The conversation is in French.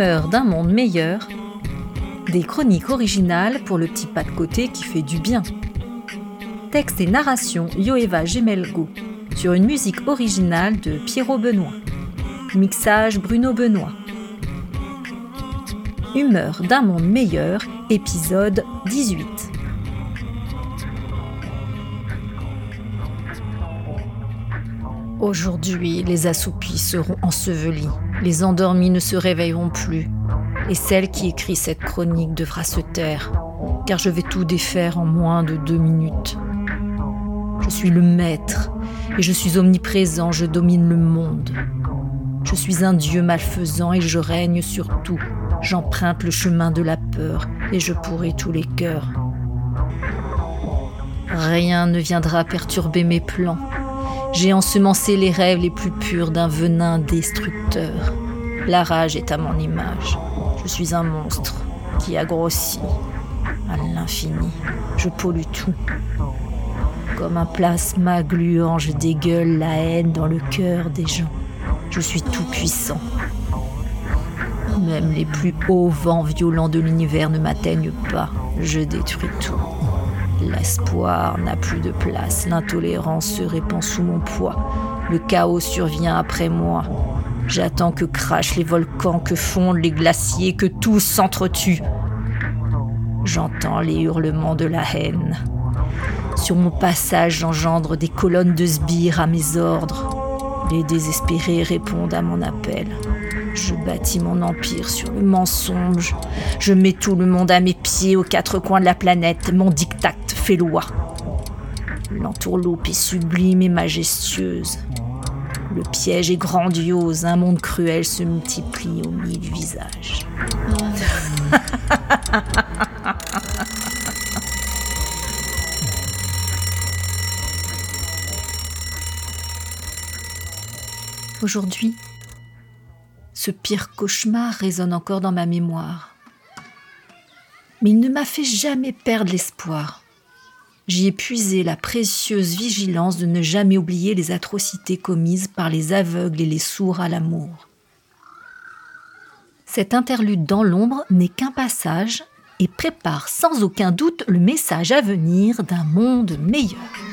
Humeur d'un monde meilleur, des chroniques originales pour le petit pas de côté qui fait du bien. Texte et narration Yoeva Gemelgo, sur une musique originale de Pierrot Benoît. Mixage Bruno Benoît. Humeur d'un monde meilleur, épisode 18. Aujourd'hui, les assoupis seront ensevelis, les endormis ne se réveilleront plus, et celle qui écrit cette chronique devra se taire, car je vais tout défaire en moins de 2 minutes. Je suis le maître, et je suis omniprésent, je domine le monde. Je suis un dieu malfaisant et je règne sur tout. J'emprunte le chemin de la peur et je pourrai tous les cœurs. Rien ne viendra perturber mes plans. J'ai ensemencé les rêves les plus purs d'un venin destructeur. La rage est à mon image. Je suis un monstre qui a grossi à l'infini. Je pollue tout. Comme un plasma gluant, je dégueule la haine dans le cœur des gens. Je suis tout puissant. Même les plus hauts vents violents de l'univers ne m'atteignent pas. Je détruis tout. L'espoir n'a plus de place. L'intolérance se répand sous mon poids. Le chaos survient après moi. J'attends que crachent les volcans, que fondent les glaciers, que tout s'entretue. J'entends les hurlements de la haine. Sur mon passage, j'engendre des colonnes de sbires à mes ordres. Les désespérés répondent à mon appel. Je bâtis mon empire sur le mensonge. Je mets tout le monde à mes pieds aux 4 coins de la planète. Mon diktat fait loi. L'entourloupe est sublime et majestueuse. Le piège est grandiose. Un monde cruel se multiplie aux 1000 visages. Aujourd'hui, ce pire cauchemar résonne encore dans ma mémoire. Mais il ne m'a fait jamais perdre l'espoir. J'y ai puisé la précieuse vigilance de ne jamais oublier les atrocités commises par les aveugles et les sourds à l'amour. Cet interlude dans l'ombre n'est qu'un passage et prépare sans aucun doute le message à venir d'un monde meilleur.